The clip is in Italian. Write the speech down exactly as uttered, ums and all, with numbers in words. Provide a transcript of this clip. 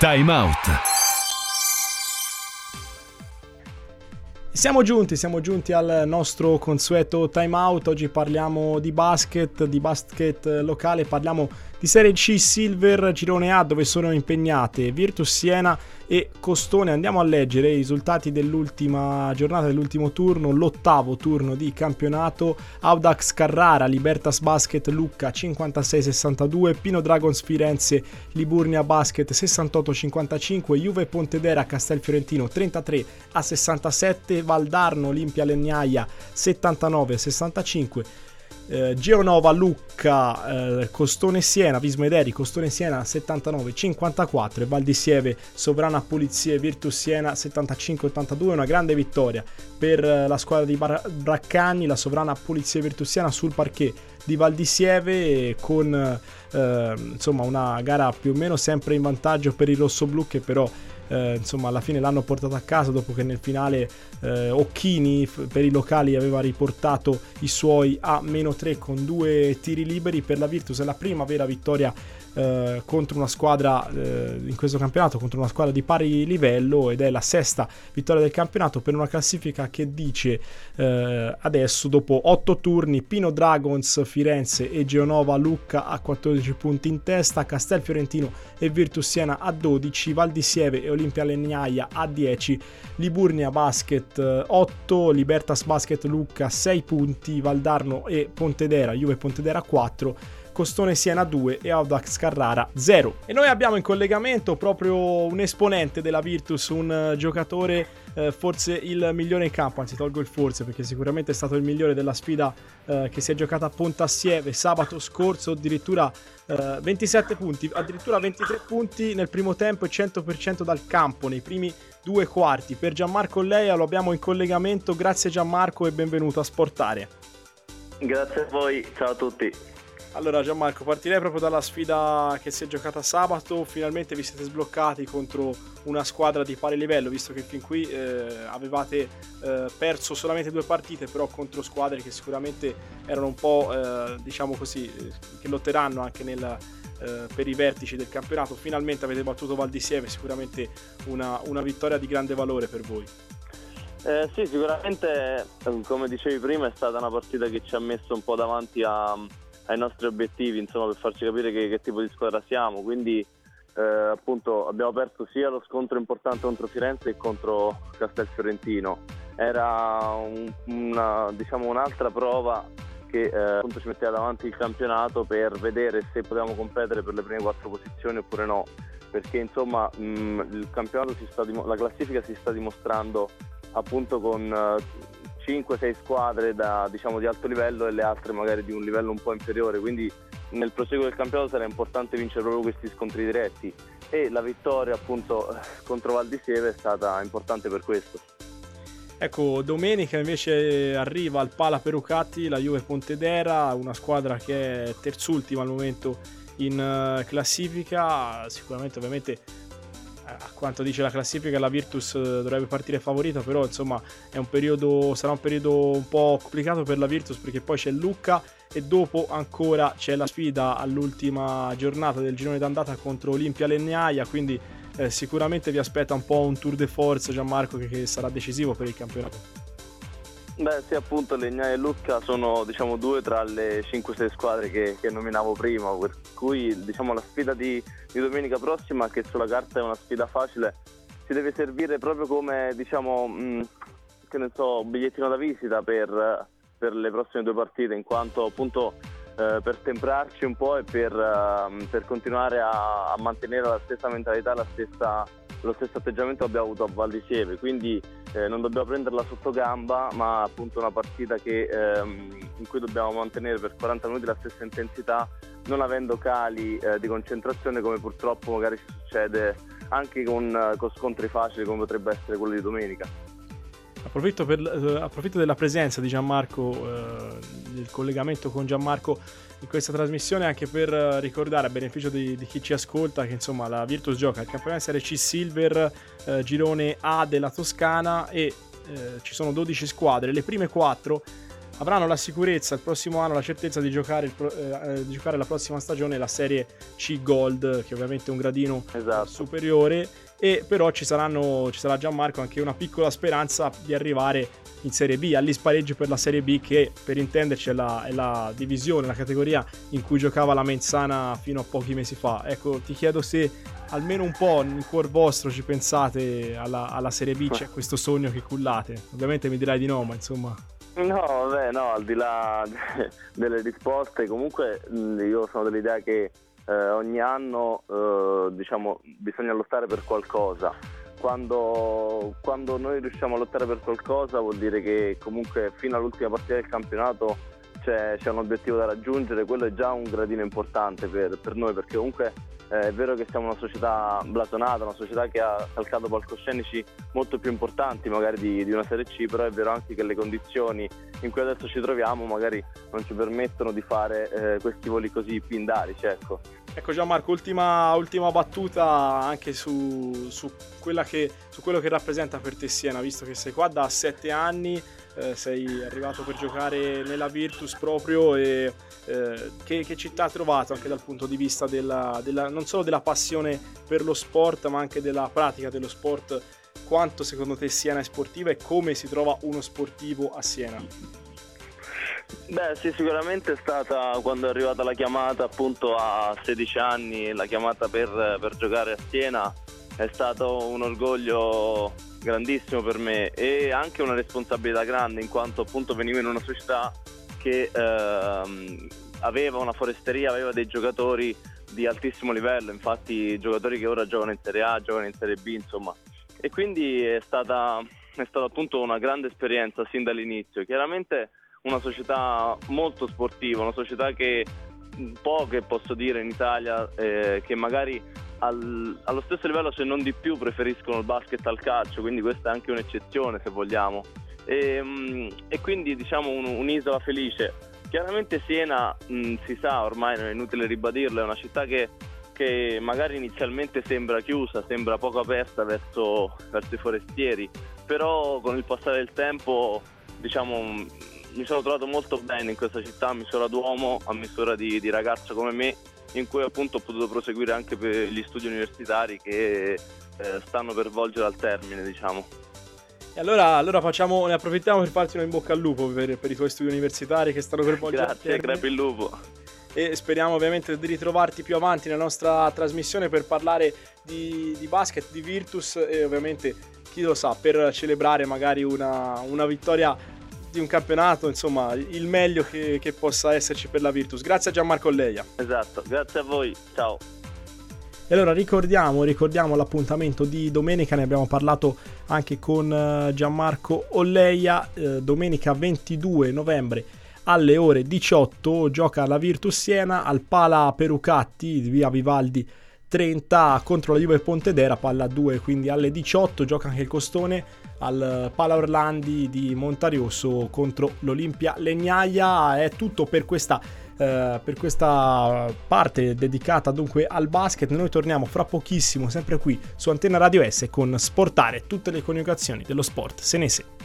Time Out. Siamo giunti, siamo giunti al nostro consueto time out. Oggi parliamo di basket, di basket locale, parliamo di Serie C Silver Girone A, dove sono impegnate Virtus Siena e Costone. Andiamo a leggere i risultati dell'ultima giornata, dell'ultimo turno, l'ottavo turno di campionato. Audax Carrara, Libertas Basket Lucca cinquantasei sessantadue, Pino Dragons Firenze Liburnia Basket sessantotto cinquantacinque, Juve Pontedera Castelfiorentino trentatré a sessantasette, Valdarno Olimpia Legnaia settantanove a sessantacinque, eh, Geonova Lucca, eh, Costone Siena, Vismederi Costone Siena settantanove cinquantaquattro e Val di Sieve Sovrana Pulizie Virtus Siena settantacinque ottantadue. Una grande vittoria per eh, la squadra di Bar- Braccagni, la Sovrana Pulizie Virtus Siena sul parquet di Val di Sieve, con eh, insomma una gara più o meno sempre in vantaggio per i rossoblù, che però Eh, insomma alla fine l'hanno portato a casa, dopo che nel finale eh, Occhini f- per i locali aveva riportato i suoi a meno tre con due tiri liberi. Per la Virtus è la prima vera vittoria eh, contro una squadra eh, in questo campionato, contro una squadra di pari livello, ed è la sesta vittoria del campionato, per una classifica che dice eh, adesso, dopo otto turni, Pino Dragons Firenze e Geonova Lucca a quattordici punti in testa, Castelfiorentino e Virtus Siena a dodici, Val di Sieve e Olimpia Legnaia a dieci, Liburnia Basket otto, Libertas Basket Lucca sei punti, Valdarno e Pontedera, Juve Pontedera quattro, Costone Siena due e Audax Carrara zero. E noi abbiamo in collegamento proprio un esponente della Virtus, un giocatore eh, forse il migliore in campo, anzi tolgo il forse perché sicuramente è stato il migliore della sfida eh, che si è giocata a Pontassieve sabato scorso, addirittura eh, ventisette punti, addirittura ventitré punti nel primo tempo e cento per cento dal campo nei primi due quarti. Per Gianmarco Leia lo abbiamo in collegamento. Grazie Gianmarco e benvenuto a Sportarea. Grazie a voi, ciao a tutti. Allora Gianmarco, partirei proprio dalla sfida che si è giocata sabato. Finalmente vi siete sbloccati contro una squadra di pari livello, visto che fin qui eh, avevate eh, perso solamente due partite, però contro squadre che sicuramente erano un po' eh, diciamo così, eh, che lotteranno anche nel, eh, per i vertici del campionato. Finalmente avete battuto Val di Sieve, sicuramente una, una vittoria di grande valore per voi. Eh, sì, sicuramente, come dicevi prima, è stata una partita che ci ha messo un po' davanti a ai nostri obiettivi, insomma, per farci capire che, che tipo di squadra siamo. Quindi eh, appunto abbiamo perso sia lo scontro importante contro Firenze che contro Castelfiorentino. Era un, una, diciamo un'altra prova che eh, appunto ci metteva davanti il campionato, per vedere se potevamo competere per le prime quattro posizioni oppure no, perché insomma mh, il campionato si sta dim- la classifica si sta dimostrando appunto con uh, cinque sei squadre da, diciamo, di alto livello e le altre magari di un livello un po' inferiore, quindi nel proseguo del campionato sarà importante vincere proprio questi scontri diretti, e la vittoria appunto contro Val di Sieve è stata importante per questo. Ecco, domenica invece arriva al Pala Perucati la Juve Pontedera, una squadra che è terzultima al momento in uh, classifica. Sicuramente ovviamente a quanto dice la classifica la Virtus dovrebbe partire favorita, però insomma è un periodo, sarà un periodo un po' complicato per la Virtus, perché poi c'è Lucca e dopo ancora c'è la sfida all'ultima giornata del girone d'andata contro Olimpia Legnaia, quindi eh, sicuramente vi aspetta un po' un tour de force, Gianmarco, che, che sarà decisivo per il campionato. Beh sì, appunto Legnaia e Lucca sono, diciamo, due tra le cinque sei squadre che, che nominavo prima, per cui diciamo la sfida di, di domenica prossima, che sulla carta è una sfida facile, ci deve servire proprio come, diciamo, mh, che ne so, bigliettino da visita per, per le prossime due partite, in quanto appunto eh, per temprarci un po' e per, uh, per continuare a, a mantenere la stessa mentalità, la stessa, lo stesso atteggiamento che abbiamo avuto a Val di Sieve, quindi eh, non dobbiamo prenderla sotto gamba, ma appunto una partita che, ehm, in cui dobbiamo mantenere per quaranta minuti la stessa intensità, non avendo cali eh, di concentrazione come purtroppo magari ci succede anche con, con scontri facili come potrebbe essere quello di domenica. Approfitto, per, eh, approfitto della presenza di Gianmarco, eh, del collegamento con Gianmarco in questa trasmissione, anche per ricordare, a beneficio di, di chi ci ascolta, che insomma la Virtus gioca il campionato Serie C Silver eh, Girone A della Toscana, e eh, ci sono dodici squadre. Le prime quattro avranno la sicurezza il prossimo anno, la certezza di giocare, il pro, eh, di giocare la prossima stagione la Serie C Gold, che ovviamente è un gradino esatto. superiore, e però ci saranno ci sarà Gianmarco anche una piccola speranza di arrivare in Serie B, agli spareggi per la Serie B, che per intenderci è la, è la divisione, la categoria in cui giocava la Menzana fino a pochi mesi fa. Ecco, ti chiedo se almeno un po' nel cuor vostro ci pensate alla, alla Serie B, c'è questo sogno che cullate. Ovviamente mi dirai di no, ma insomma... No, vabbè, no, al di là delle risposte, comunque io sono dell'idea che eh, ogni anno eh, diciamo bisogna lottare per qualcosa. Quando, quando noi riusciamo a lottare per qualcosa vuol dire che comunque fino all'ultima partita del campionato c'è, c'è un obiettivo da raggiungere. Quello è già un gradino importante per, per noi, perché comunque eh, è vero che siamo una società blasonata, una società che ha calcato palcoscenici molto più importanti magari di, di una Serie C, però è vero anche che le condizioni in cui adesso ci troviamo magari non ci permettono di fare eh, questi voli così pindarici, ecco. Ecco Gianmarco, ultima, ultima battuta anche su, su, quella che, su quello che rappresenta per te Siena, visto che sei qua da sette anni, eh, sei arrivato per giocare nella Virtus proprio, e eh, che, che città hai trovato anche dal punto di vista della, della, non solo della passione per lo sport, ma anche della pratica dello sport? Quanto secondo te Siena è sportiva e come si trova uno sportivo a Siena? Beh sì, sicuramente è stata, quando è arrivata la chiamata appunto a sedici anni, la chiamata per, per giocare a Siena, è stato un orgoglio grandissimo per me e anche una responsabilità grande, in quanto appunto venivo in una società che ehm, aveva una foresteria, aveva dei giocatori di altissimo livello, infatti giocatori che ora giocano in Serie A, giocano in Serie B, insomma, e quindi è stata, è stata appunto una grande esperienza sin dall'inizio. Chiaramente una società molto sportiva, una società che poche posso dire in Italia eh, che magari al, allo stesso livello, se non di più, preferiscono il basket al calcio, quindi questa è anche un'eccezione se vogliamo, e, mh, e quindi diciamo un, un'isola felice. Chiaramente Siena mh, si sa, ormai non è inutile ribadirlo, è una città che, che magari inizialmente sembra chiusa, sembra poco aperta verso, verso i forestieri, però con il passare del tempo diciamo mi sono trovato molto bene in questa città, a misura d'uomo, a misura di, di ragazzo come me, in cui appunto ho potuto proseguire anche per gli studi universitari che eh, stanno per volgere al termine, diciamo. E allora, allora facciamo, ne approfittiamo per farti un in bocca al lupo per, per i tuoi studi universitari che stanno per volgere al termine. Grazie, crepi il lupo. E speriamo ovviamente di ritrovarti più avanti nella nostra trasmissione per parlare di, di basket, di Virtus e ovviamente, chi lo sa, per celebrare magari una, una vittoria di un campionato, insomma il meglio che, che possa esserci per la Virtus. Grazie a Gianmarco Olleia. Esatto, grazie a voi, ciao. E allora ricordiamo, ricordiamo l'appuntamento di domenica, ne abbiamo parlato anche con Gianmarco Olleia, eh, domenica ventidue novembre alle ore diciotto gioca la Virtus Siena al Pala Perucatti di via Vivaldi trenta contro la Juve Pontedera, palla due, quindi alle diciotto gioca anche il Costone al Pala Orlandi di Montariosso contro l'Olimpia Legnaia. È tutto per questa, eh, per questa parte dedicata dunque al basket. Noi torniamo fra pochissimo sempre qui su Antenna Radio S con Sportare, tutte le coniugazioni dello sport senese.